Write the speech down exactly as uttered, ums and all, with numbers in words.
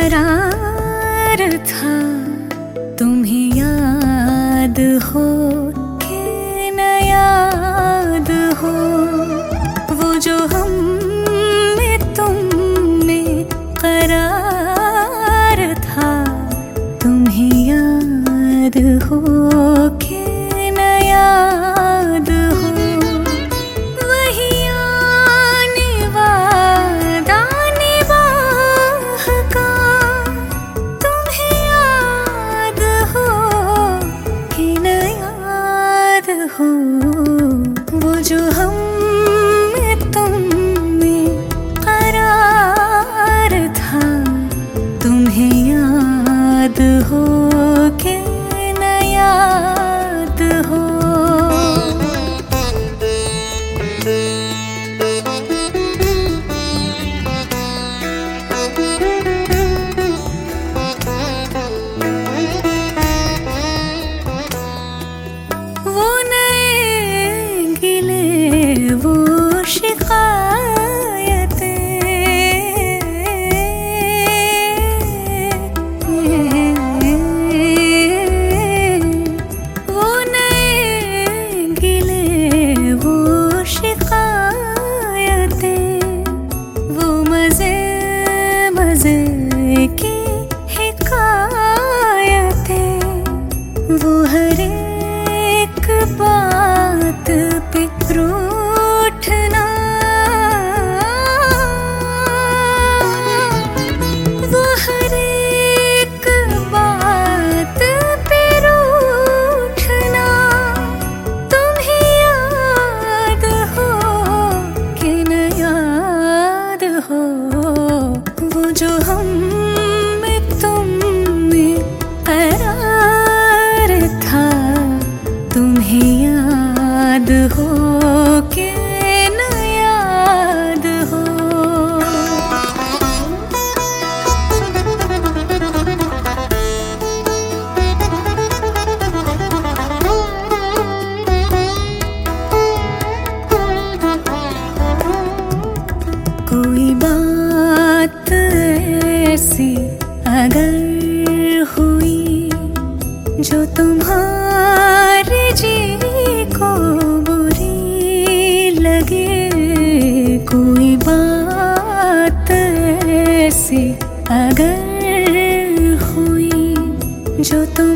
करार था, तुम्हें याद हो कि न याद हो, वो जो हम में तुम में करार था, तुम्हें याद हो कि न याद हो, वही आने वादा निभाह का, तुम्हें याद हो कि न याद हो, वो जो हम में तुम में करार था, तुम्हें याद हो कि न याद हो। वो नए गिले वो की हिकायतें, वो हर एक बात पे रूठना, वो हर एक बात पे रूठना, तुम्हें याद हो कि न याद हो, वो जो हम में तुम में करार था, तुम्हें याद हो कि न याद हो। कोई बात ऐसी अगर हुई जो तुम्हारे जी को बुरी लगे, कोई बात ऐसी अगर हुई जो तुम